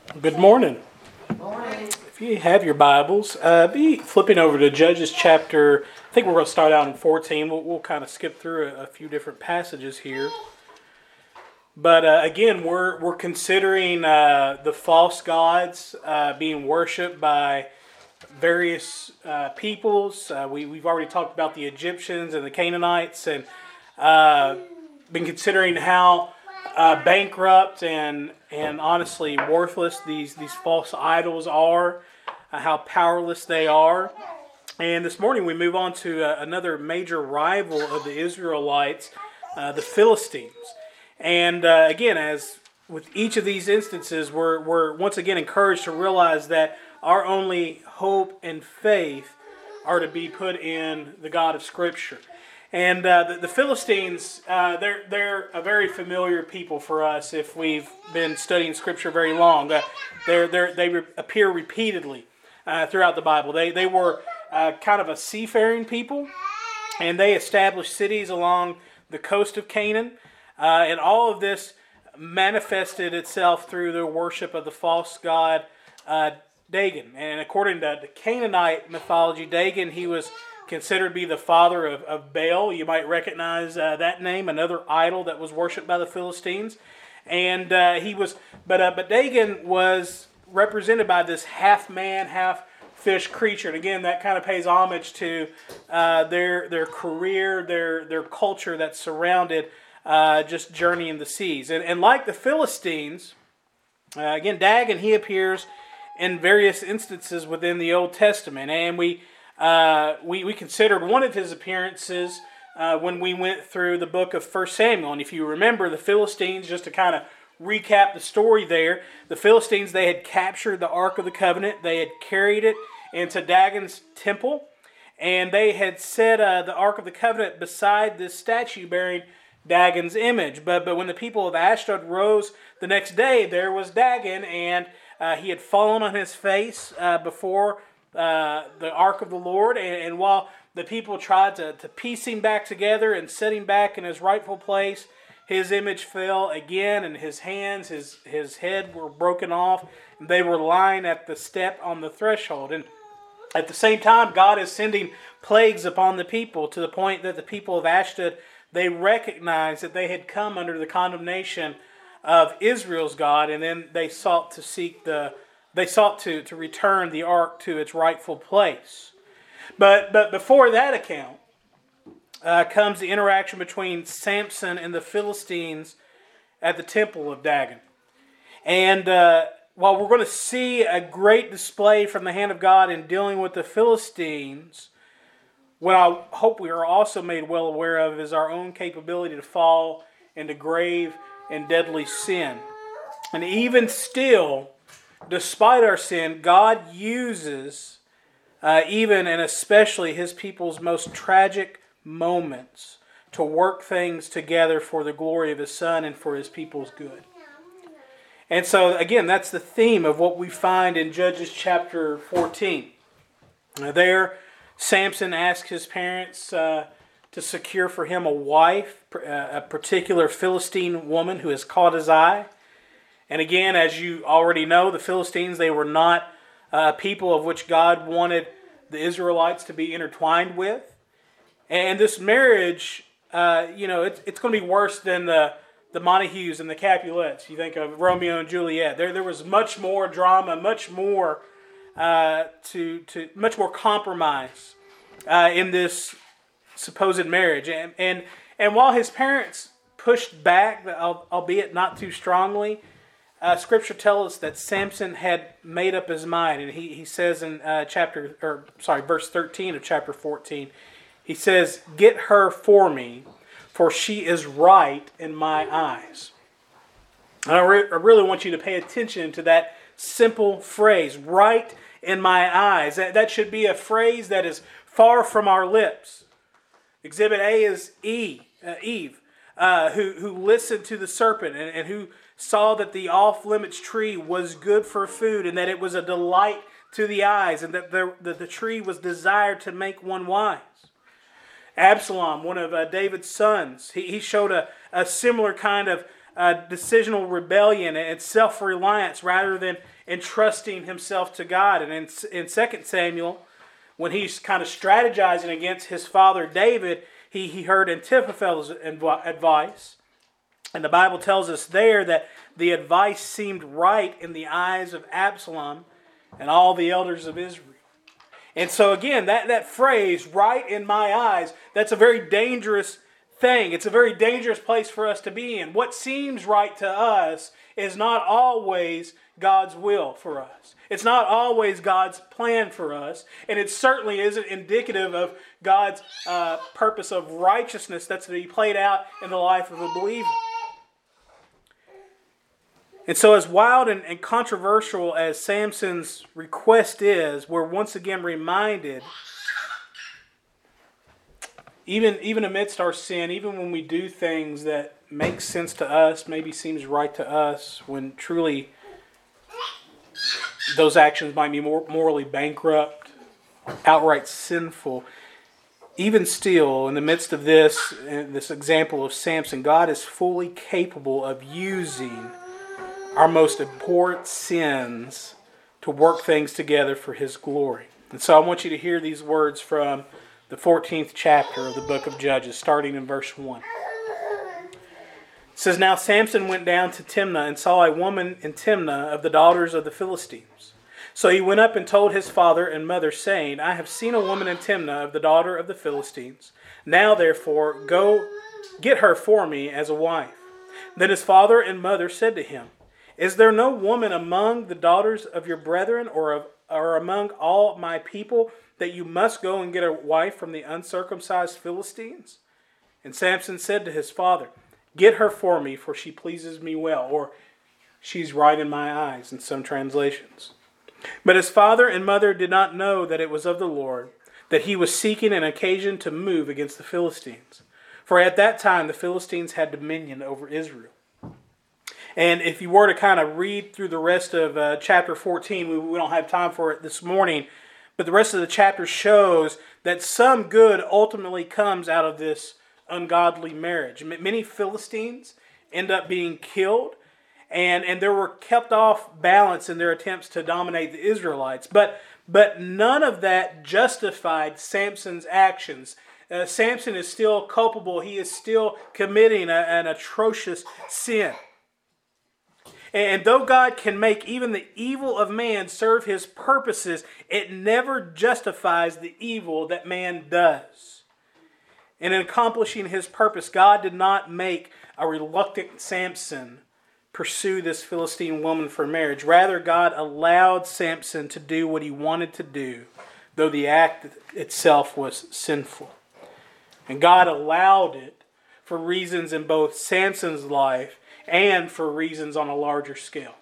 Good morning. Morning. If you have your Bibles, be flipping over to Judges chapter, I think we're going to start out in 14. We'll kind of skip through a few different passages here. But again, we're considering the false gods being worshipped by various peoples. We've already talked about the Egyptians and the Canaanites, and been considering how bankrupt and honestly worthless these false idols are, how powerless they are. And this morning we move on to another major rival of the Israelites, the Philistines. And again, as with each of these instances, we're once again encouraged to realize that our only hope and faith are to be put in the God of Scripture. And the Philistines, they're a very familiar people for us if we've been studying Scripture very long. They appear repeatedly throughout the Bible. They were kind of a seafaring people, and they established cities along the coast of Canaan. And all of this manifested itself through the worship of the false god Dagon. And according to the Canaanite mythology, Dagon, he was considered to be the father of Baal. You might recognize that name, another idol that was worshipped by the Philistines. And but Dagon was represented by this half man, half fish creature. And again, that kind of pays homage to their career, their culture that surrounded just journeying the seas. And like the Philistines, again, Dagon, he appears in various instances within the Old Testament. And we considered one of his appearances when we went through the book of 1 Samuel. And if you remember, the Philistines, just to kind of recap the story there, the Philistines, they had captured the Ark of the Covenant. They had carried it into Dagon's temple. And they had set the Ark of the Covenant beside this statue bearing Dagon's image. But when the people of Ashdod rose the next day, there was Dagon, and he had fallen on his face before the ark of the Lord, and while the people tried to piece him back together and set him back in his rightful place, his image fell again, and his hands, his head were broken off, and they were lying at the step on the threshold. And at the same time, God is sending plagues upon the people to the point that the people of Ashdod, they recognized that they had come under the condemnation of Israel's God, and then they sought to return the ark to its rightful place. But before that account comes the interaction between Samson and the Philistines at the temple of Dagon. And while we're going to see a great display from the hand of God in dealing with the Philistines, what I hope we are also made well aware of is our own capability to fall into grave and deadly sin. And even still, despite our sin, God uses even and especially His people's most tragic moments to work things together for the glory of His Son and for His people's good. And so, again, that's the theme of what we find in Judges chapter 14. There, Samson asks his parents to secure for him a wife, a particular Philistine woman who has caught his eye. And again, as you already know, the Philistines, they were not a people of which God wanted the Israelites to be intertwined with. And this marriage, it's going to be worse than the Montagues and the Capulets. You think of Romeo and Juliet. There was much more drama, much more much more compromise in this supposed marriage. And while his parents pushed back, albeit not too strongly, Scripture tells us that Samson had made up his mind, and he says in verse 13 of chapter 14, he says, "Get her for me, for she is right in my eyes." And I really want you to pay attention to that simple phrase, "right in my eyes." That should be a phrase that is far from our lips. Exhibit A is Eve, who listened to the serpent and who saw that the off-limits tree was good for food and that it was a delight to the eyes and that the tree was desired to make one wise. Absalom, one of David's sons, he showed a similar kind of decisional rebellion and self-reliance rather than entrusting himself to God. And in 2 Samuel, when he's kind of strategizing against his father David, he heard Anthophel's advice. And the Bible tells us there that the advice seemed right in the eyes of Absalom and all the elders of Israel. And so again, that phrase, right in my eyes, that's a very dangerous thing. It's a very dangerous place for us to be in. What seems right to us is not always God's will for us. It's not always God's plan for us. And it certainly isn't indicative of God's purpose of righteousness that's to be played out in the life of a believer. And so as wild and controversial as Samson's request is, we're once again reminded, even amidst our sin, even when we do things that make sense to us, maybe seems right to us, when truly those actions might be morally bankrupt, outright sinful, even still, in the midst of this example of Samson, God is fully capable of using our most abhorrent sins to work things together for His glory. And so I want you to hear these words from the 14th chapter of the book of Judges, starting in verse 1. It says, Now Samson went down to Timnah and saw a woman in Timnah of the daughters of the Philistines. So he went up and told his father and mother, saying, I have seen a woman in Timnah of the daughter of the Philistines. Now therefore go get her for me as a wife. Then his father and mother said to him, Is there no woman among the daughters of your brethren or among all my people that you must go and get a wife from the uncircumcised Philistines? And Samson said to his father, Get her for me, for she pleases me well, or she's right in my eyes in some translations. But his father and mother did not know that it was of the Lord, that he was seeking an occasion to move against the Philistines. For at that time the Philistines had dominion over Israel. And if you were to kind of read through the rest of chapter 14, we don't have time for it this morning, but the rest of the chapter shows that some good ultimately comes out of this ungodly marriage. Many Philistines end up being killed, and they were kept off balance in their attempts to dominate the Israelites. But none of that justified Samson's actions. Samson is still culpable. He is still committing an atrocious sin. And though God can make even the evil of man serve His purposes, it never justifies the evil that man does. And in accomplishing His purpose, God did not make a reluctant Samson pursue this Philistine woman for marriage. Rather, God allowed Samson to do what he wanted to do, though the act itself was sinful. And God allowed it for reasons in both Samson's life and for reasons on a larger scale.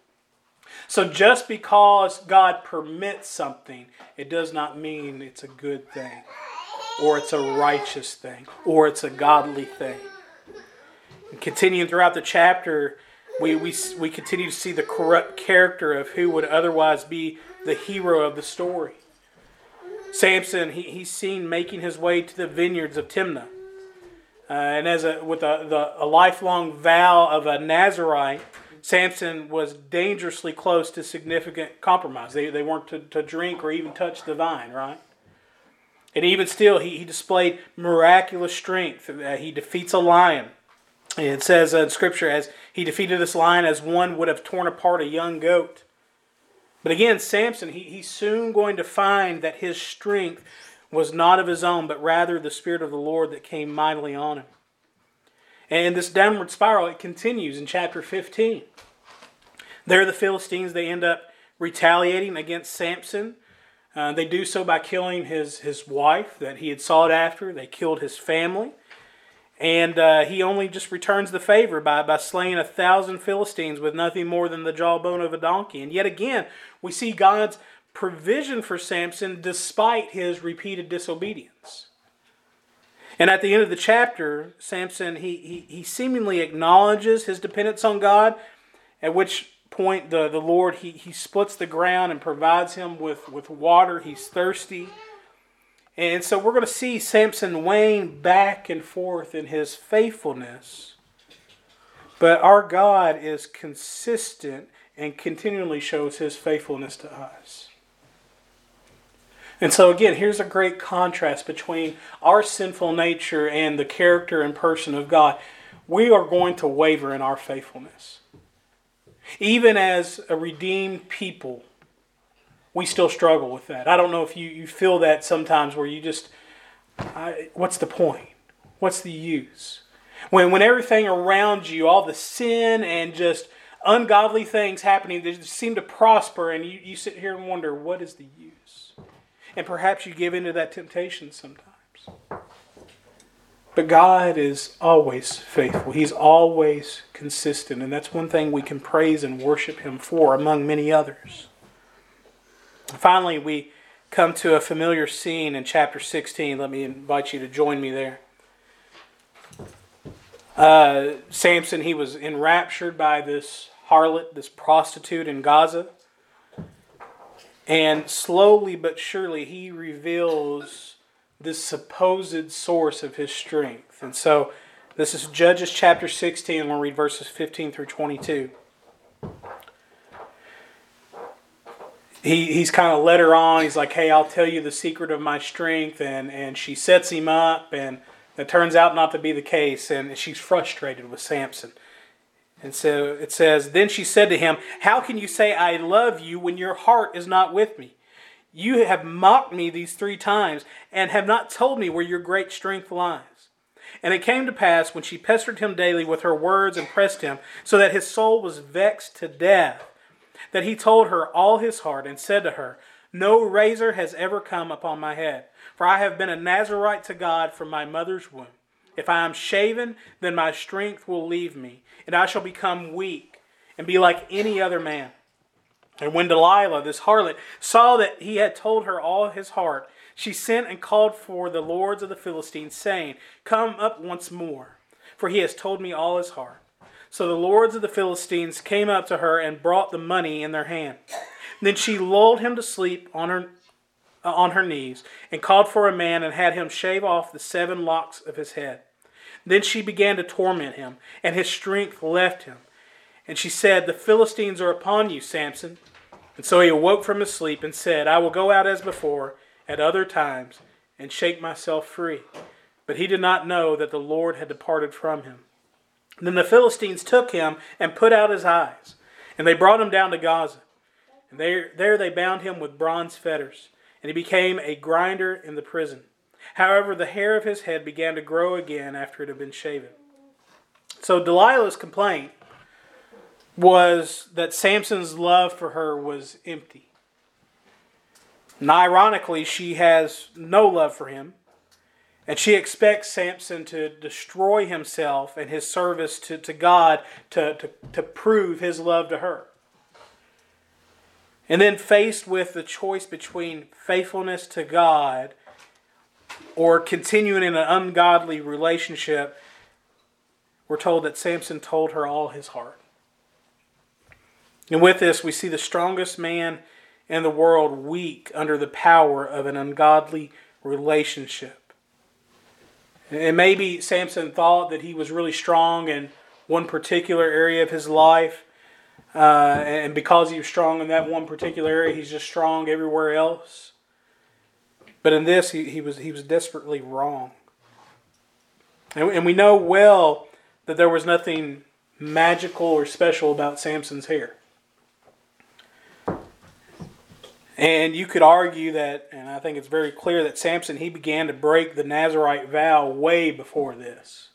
So just because God permits something, it does not mean it's a good thing, or it's a righteous thing, or it's a godly thing. And continuing throughout the chapter, we continue to see the corrupt character of who would otherwise be the hero of the story. Samson, he's seen making his way to the vineyards of Timnah. And with a lifelong vow of a Nazirite, Samson was dangerously close to significant compromise. They weren't to drink or even touch the vine, right? And even still, he displayed miraculous strength. He defeats a lion. And it says in Scripture, as he defeated this lion as one would have torn apart a young goat. But again, Samson, he's soon going to find that his strength was not of his own, but rather the Spirit of the Lord that came mightily on him. And this downward spiral, it continues in chapter 15. There the Philistines, they end up retaliating against Samson. They do so by killing his wife that he had sought after. They killed his family. And he only just returns the favor by slaying 1,000 Philistines with nothing more than the jawbone of a donkey. And yet again, we see God's provision for Samson despite his repeated disobedience. And at the end of the chapter, Samson, he seemingly acknowledges his dependence on God, at which point the Lord, he splits the ground and provides him with water. He's thirsty. And so we're going to see Samson wane back and forth in his faithfulness. But our God is consistent and continually shows His faithfulness to us. And so again, here's a great contrast between our sinful nature and the character and person of God. We are going to waver in our faithfulness. Even as a redeemed people, we still struggle with that. I don't know if you feel that sometimes where you just, what's the point? What's the use? When everything around you, all the sin and just ungodly things happening that seem to prosper, and you sit here and wonder, what is the use? And perhaps you give into that temptation sometimes. But God is always faithful. He's always consistent. And that's one thing we can praise and worship Him for, among many others. Finally, we come to a familiar scene in chapter 16. Let me invite you to join me there. Samson, he was enraptured by this harlot, this prostitute in Gaza. And slowly but surely he reveals this supposed source of his strength. And so this is Judges chapter 16, and we'll read verses 15 through 22. He's kind of led her on. He's like, hey, I'll tell you the secret of my strength. And she sets him up, and it turns out not to be the case. And she's frustrated with Samson. And so it says, then she said to him, how can you say I love you when your heart is not with me? You have mocked me these 3 times and have not told me where your great strength lies. And it came to pass when she pestered him daily with her words and pressed him, so that his soul was vexed to death, that he told her all his heart and said to her, no razor has ever come upon my head, for I have been a Nazarite to God from my mother's womb. If I am shaven, then my strength will leave me, and I shall become weak and be like any other man. And when Delilah, this harlot, saw that he had told her all his heart, she sent and called for the lords of the Philistines, saying, come up once more, for he has told me all his heart. So the lords of the Philistines came up to her and brought the money in their hand. Then she lulled him to sleep on her knees, and called for a man and had him shave off the 7 locks of his head. Then she began to torment him, and his strength left him. And she said, the Philistines are upon you, Samson. And so he awoke from his sleep and said, I will go out as before at other times and shake myself free. But he did not know that the Lord had departed from him. Then the Philistines took him and put out his eyes, and they brought him down to Gaza. And there they bound him with bronze fetters, and he became a grinder in the prison. However, the hair of his head began to grow again after it had been shaven. So Delilah's complaint was that Samson's love for her was empty. And ironically, she has no love for him. And she expects Samson to destroy himself and his service to God to prove his love to her. And then faced with the choice between faithfulness to God or continuing in an ungodly relationship, we're told that Samson told her all his heart. And with this, we see the strongest man in the world weak under the power of an ungodly relationship. And maybe Samson thought that he was really strong in one particular area of his life. And because he was strong in that one particular area, he's just strong everywhere else. But in this, he was desperately wrong. And we know well that there was nothing magical or special about Samson's hair. And you could argue that, and I think it's very clear that Samson, he began to break the Nazirite vow way before this.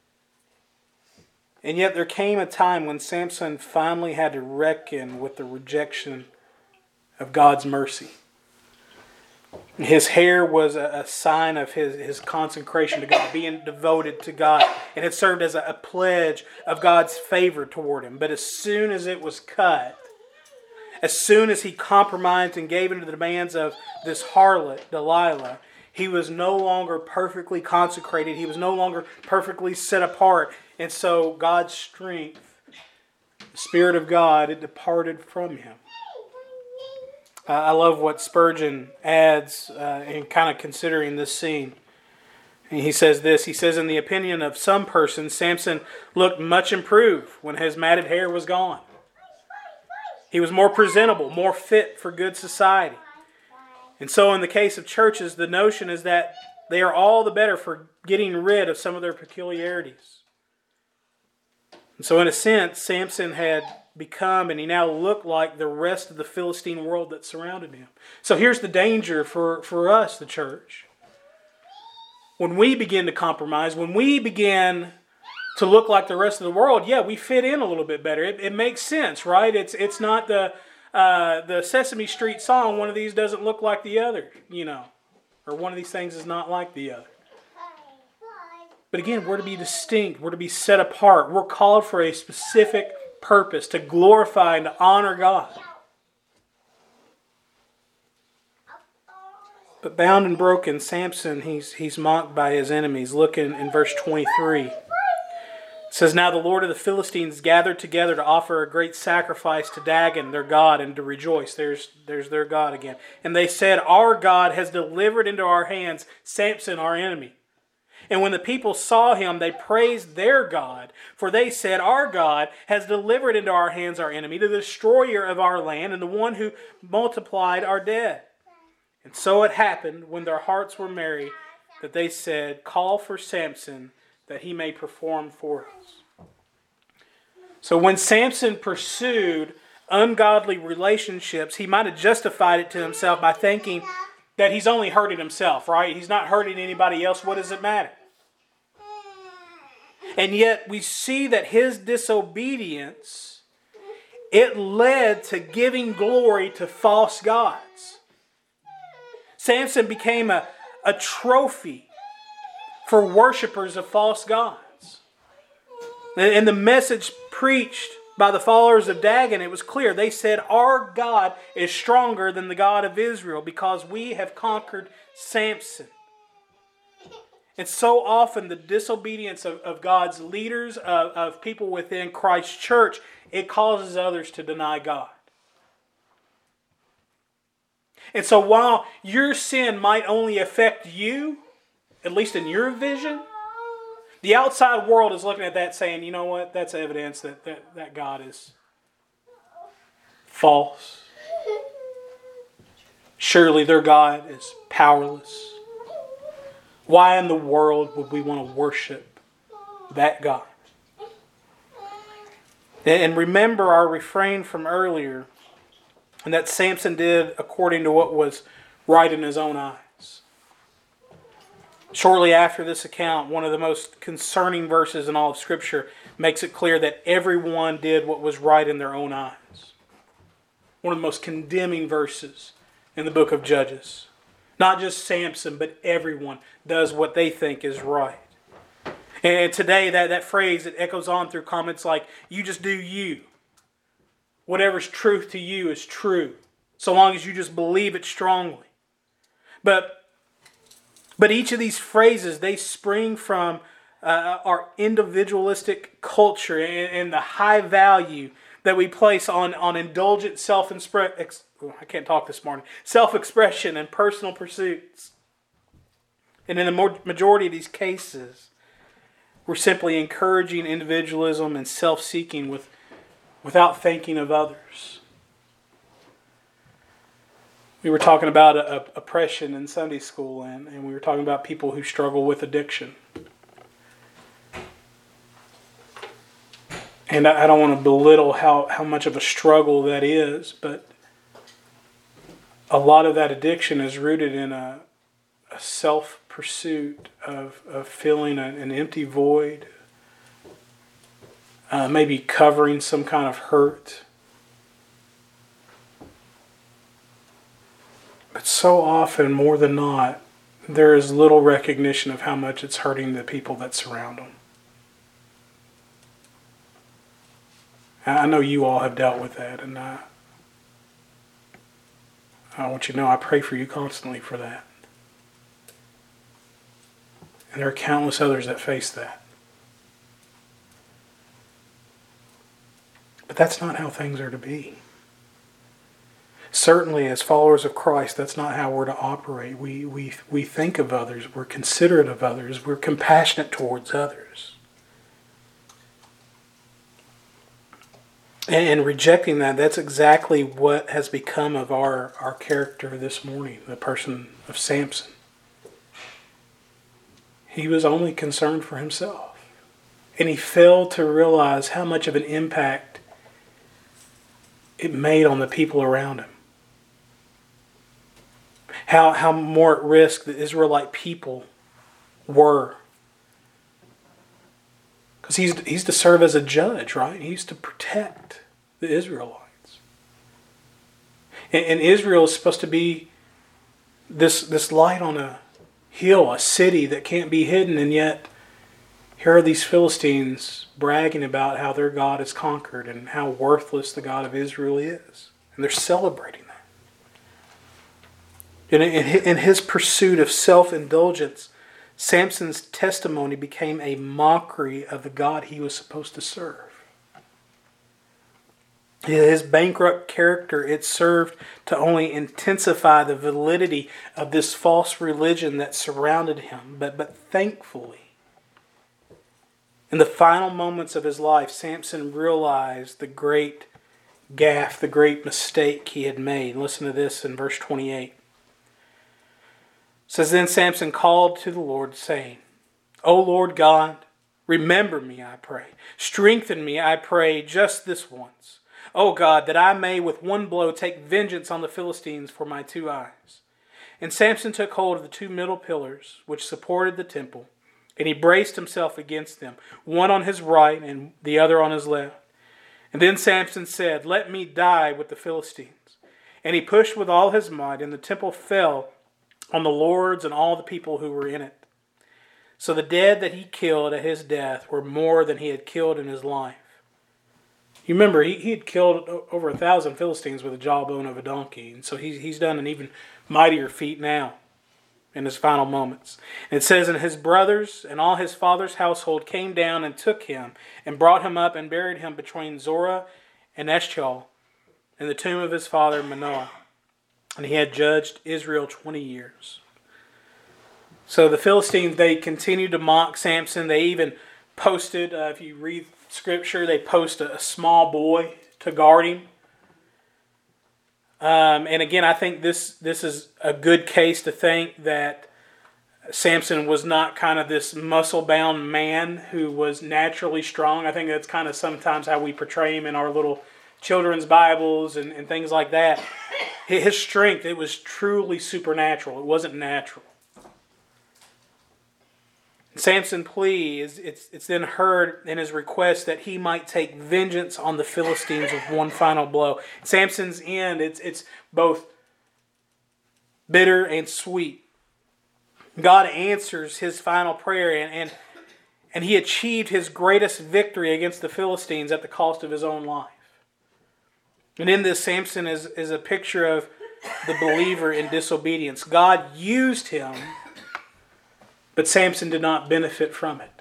And yet there came a time when Samson finally had to reckon with the rejection of God's mercy. His hair was a sign of his consecration to God, being devoted to God. And it served as a pledge of God's favor toward him. But as soon as it was cut, as soon as he compromised and gave into the demands of this harlot, Delilah, he was no longer perfectly consecrated. He was no longer perfectly set apart. And so God's strength, the Spirit of God, it departed from him. I love what Spurgeon adds in kind of considering this scene. And he says this, he says, in the opinion of some persons, Samson looked much improved when his matted hair was gone. He was more presentable, more fit for good society. And so in the case of churches, the notion is that they are all the better for getting rid of some of their peculiarities. And so in a sense, Samson had become, and he now looked like the rest of the Philistine world that surrounded him. So here's the danger for us, the church. When we begin to compromise, when we begin to look like the rest of the world, yeah, we fit in a little bit better. It makes sense, right? It's not the Sesame Street song, one of these doesn't look like the other, or one of these things is not like the other. But again, we're to be distinct. We're to be set apart. We're called for a specific purpose, to glorify and to honor God. But bound and broken, Samson, he's mocked by his enemies. Look in verse 23. It says, now the Lord of the Philistines gathered together to offer a great sacrifice to Dagon, their god, and to rejoice. There's their god again. And they said, our God has delivered into our hands Samson, our enemy. And when the people saw him, they praised their God, for they said, our God has delivered into our hands our enemy, the destroyer of our land, and the one who multiplied our dead. And so it happened, when their hearts were merry, that they said, call for Samson, that he may perform for us. So when Samson pursued ungodly relationships, he might have justified it to himself by thinking that he's only hurting himself, right? He's not hurting anybody else. What does it matter? And yet we see that his disobedience, it led to giving glory to false gods. Samson became a trophy for worshipers of false gods. And the message preached by the followers of Dagon, it was clear. They said, our God is stronger than the God of Israel because we have conquered Samson. And so often the disobedience of God's leaders, of people within Christ's church, it causes others to deny God. And so while your sin might only affect you, at least in your vision, the outside world is looking at that saying, you know what, that's evidence that God is false. Surely their God is powerless. Why in the world would we want to worship that God? And remember our refrain from earlier, and that Samson did according to what was right in his own eyes. Shortly after this account, one of the most concerning verses in all of Scripture makes it clear that everyone did what was right in their own eyes. One of the most condemning verses in the book of Judges. Not just Samson, but everyone does what they think is right. And today, that phrase, it echoes on through comments like, you just do you. Whatever's truth to you is true, so long as you just believe it strongly. But each of these phrases, they spring from our individualistic culture and the high value that we place on indulgent self-expression and personal pursuits. And in the majority of these cases, we're simply encouraging individualism and self-seeking without thinking of others. We were talking about oppression in Sunday school, and we were talking about people who struggle with addiction. And I don't want to belittle how much of a struggle that is, but a lot of that addiction is rooted in a self-pursuit of filling an empty void, maybe covering some kind of hurt. But so often, more than not, there is little recognition of how much it's hurting the people that surround them. I know you all have dealt with that, and I want you to know I pray for you constantly for that. And there are countless others that face that. But that's not how things are to be. Certainly, as followers of Christ, that's not how we're to operate. We think of others. We're considerate of others. We're compassionate towards others. And rejecting that, that's exactly what has become of our character this morning, the person of Samson. He was only concerned for himself. And he failed to realize how much of an impact it made on the people around him. How more at risk the Israelite people were. Because he's to serve as a judge, right? He's to protect the Israelites. And Israel is supposed to be this light on a hill, a city that can't be hidden, and yet here are these Philistines bragging about how their God is conquered and how worthless the God of Israel is. And they're celebrating that. In his pursuit of self-indulgence, Samson's testimony became a mockery of the God he was supposed to serve. His bankrupt character, it served to only intensify the validity of this false religion that surrounded him. But thankfully, in the final moments of his life, Samson realized the great gaffe, the great mistake he had made. Listen to this in verse 28. It says, "Then Samson called to the Lord, saying, O Lord God, remember me, I pray. Strengthen me, I pray, just this once. O God, that I may with one blow take vengeance on the Philistines for my 2 eyes. And Samson took hold of the 2 middle pillars which supported the temple, and he braced himself against them, one on his right and the other on his left. And then Samson said, Let me die with the Philistines. And he pushed with all his might, and the temple fell on the lords and all the people who were in it. So the dead that he killed at his death were more than he had killed in his life." You remember, he had killed over 1,000 Philistines with the jawbone of a donkey. And so he's done an even mightier feat now in his final moments. And it says, "And his brothers and all his father's household came down and took him and brought him up and buried him between Zorah and Eshtaol in the tomb of his father Manoah. And he had judged Israel 20 years. So the Philistines, they continued to mock Samson. They even posted, if you read Scripture, they post a small boy to guard him. And again, I think this is a good case to think that Samson was not kind of this muscle-bound man who was naturally strong. I think that's kind of sometimes how we portray him in our little children's Bibles and things like that. His strength, it was truly supernatural. It wasn't natural. Samson's plea it's then heard in his request that he might take vengeance on the Philistines with one final blow. Samson's end, it's both bitter and sweet. God answers his final prayer, and he achieved his greatest victory against the Philistines at the cost of his own life. And in this, Samson is a picture of the believer in disobedience. God used him, but Samson did not benefit from it.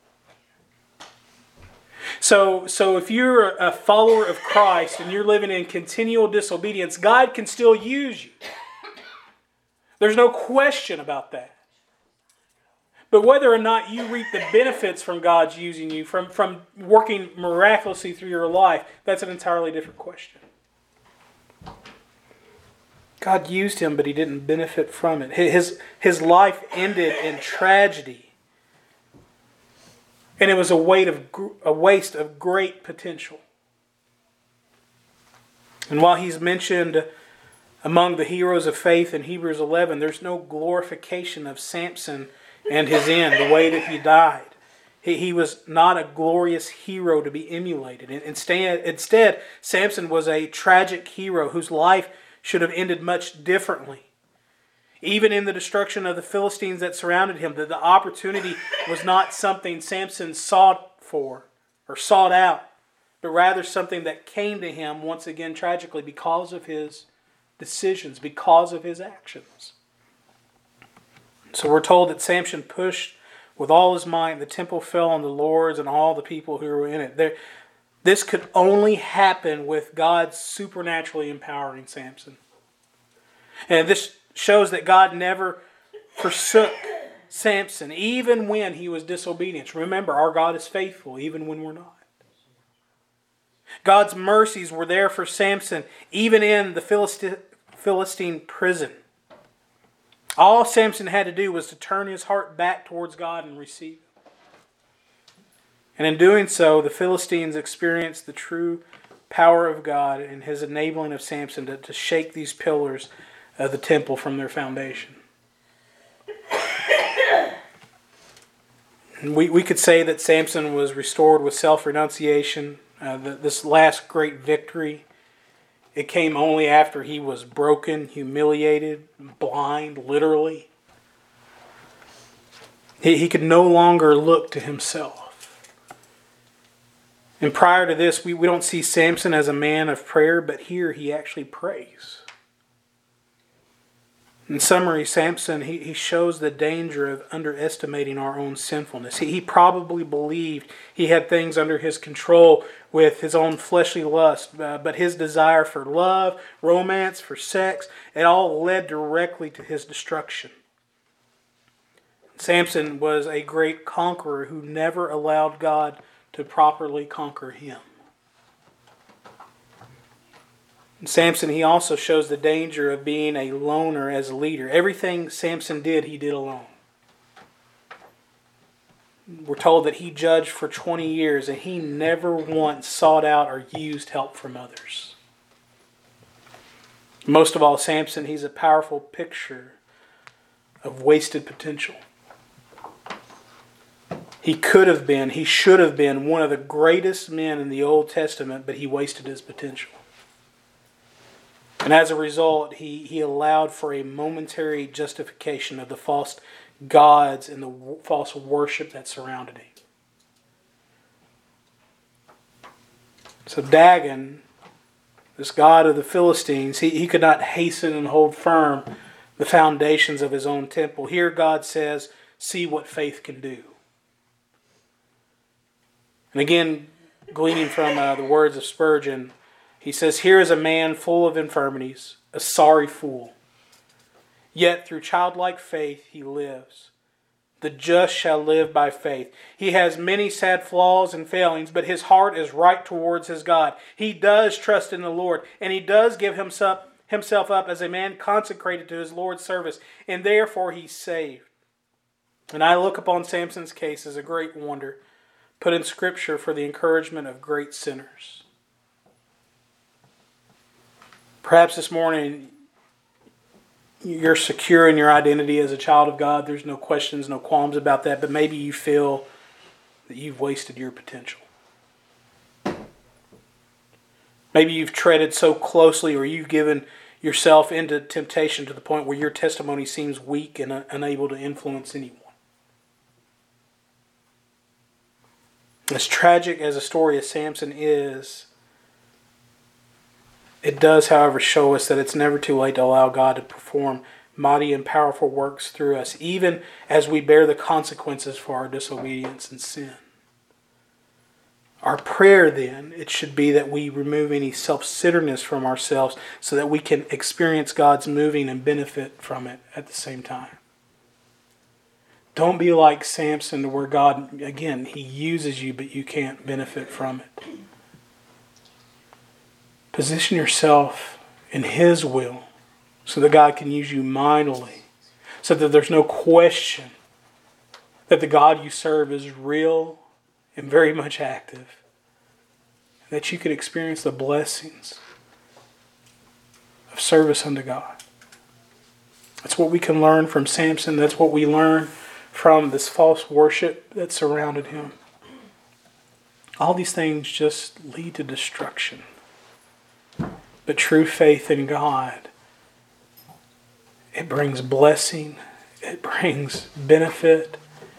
So if you're a follower of Christ and you're living in continual disobedience, God can still use you. There's no question about that. But whether or not you reap the benefits from God's using you, from working miraculously through your life, that's an entirely different question. God used him, but he didn't benefit from it. His life ended in tragedy. And it was a waste of great potential. And while he's mentioned among the heroes of faith in Hebrews 11, there's no glorification of Samson and his end, the way that he died. He was not a glorious hero to be emulated. Instead, Samson was a tragic hero whose life should have ended much differently. Even in the destruction of the Philistines that surrounded him, the opportunity was not something Samson sought for or sought out, but rather something that came to him once again tragically because of his decisions, because of his actions. So we're told that Samson pushed with all his might, and the temple fell on the lords and all the people who were in it. This could only happen with God supernaturally empowering Samson. And this shows that God never forsook Samson, even when he was disobedient. Remember, our God is faithful, even when we're not. God's mercies were there for Samson, even in the Philistine prison. All Samson had to do was to turn his heart back towards God and receive it. And in doing so, the Philistines experienced the true power of God and His enabling of Samson to shake these pillars of the temple from their foundation. And we could say that Samson was restored with self-renunciation. This last great victory, it came only after he was broken, humiliated, blind, literally. He could no longer look to himself. And prior to this, we don't see Samson as a man of prayer, but here he actually prays. In summary, Samson, he shows the danger of underestimating our own sinfulness. He probably believed he had things under his control with his own fleshly lust, but his desire for love, romance, for sex, it all led directly to his destruction. Samson was a great conqueror who never allowed God to properly conquer him. Samson, he also shows the danger of being a loner as a leader. Everything Samson did, he did alone. We're told that he judged for 20 years and he never once sought out or used help from others. Most of all, Samson, he's a powerful picture of wasted potential. He could have been, he should have been one of the greatest men in the Old Testament, but he wasted his potential. And as a result, he allowed for a momentary justification of the false gods and the false worship that surrounded him. So Dagon, this god of the Philistines, he could not hasten and hold firm the foundations of his own temple. Here God says, see what faith can do. And again, gleaning from the words of Spurgeon, he says, here is a man full of infirmities, a sorry fool. Yet through childlike faith he lives. The just shall live by faith. He has many sad flaws and failings, but his heart is right towards his God. He does trust in the Lord, and he does give himself up as a man consecrated to his Lord's service, and therefore he's saved. And I look upon Samson's case as a great wonder, put in Scripture for the encouragement of great sinners. Perhaps this morning you're secure in your identity as a child of God. There's no questions, no qualms about that. But maybe you feel that you've wasted your potential. Maybe you've treaded so closely, or you've given yourself into temptation to the point where your testimony seems weak and unable to influence anyone. As tragic as the story of Samson is, it does, however, show us that it's never too late to allow God to perform mighty and powerful works through us, even as we bear the consequences for our disobedience and sin. Our prayer, then, it should be that we remove any self-centeredness from ourselves so that we can experience God's moving and benefit from it at the same time. Don't be like Samson, to where God, again, He uses you, but you can't benefit from it. Position yourself in His will so that God can use you mightily, so that there's no question that the God you serve is real and very much active, and that you could experience the blessings of service unto God. That's what we can learn from Samson. That's what we learn from this false worship that surrounded him. All these things just lead to destruction. But true faith in God, it brings blessing, it brings benefit,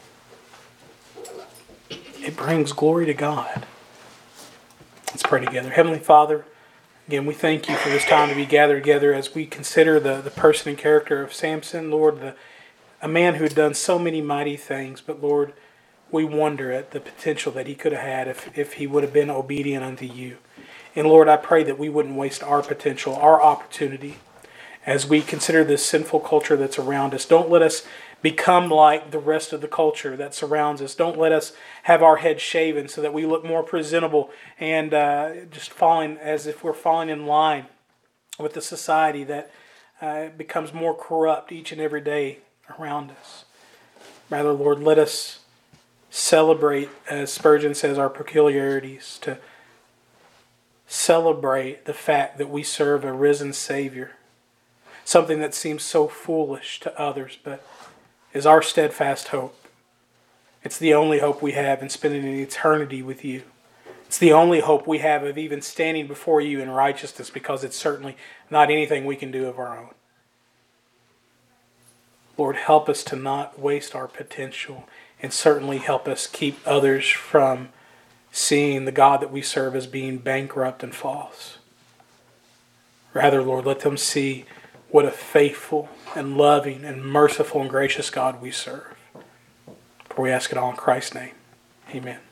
it brings glory to God. Let's pray together. Heavenly Father, again, we thank You for this time to be gathered together as we consider the person and character of Samson. Lord, a man who had done so many mighty things, but Lord, we wonder at the potential that he could have had if he would have been obedient unto you. And Lord, I pray that we wouldn't waste our potential, our opportunity, as we consider this sinful culture that's around us. Don't let us become like the rest of the culture that surrounds us. Don't let us have our heads shaven so that we look more presentable and just falling as if we're falling in line with the society that becomes more corrupt each and every day around us. Rather, Lord, let us celebrate, as Spurgeon says, our peculiarities, to celebrate the fact that we serve a risen Savior, something that seems so foolish to others, but is our steadfast hope. It's the only hope we have in spending an eternity with you. It's the only hope we have of even standing before you in righteousness, because it's certainly not anything we can do of our own. Lord, help us to not waste our potential, and certainly help us keep others from seeing the God that we serve as being bankrupt and false. Rather, Lord, let them see what a faithful and loving and merciful and gracious God we serve. For we ask it all in Christ's name. Amen.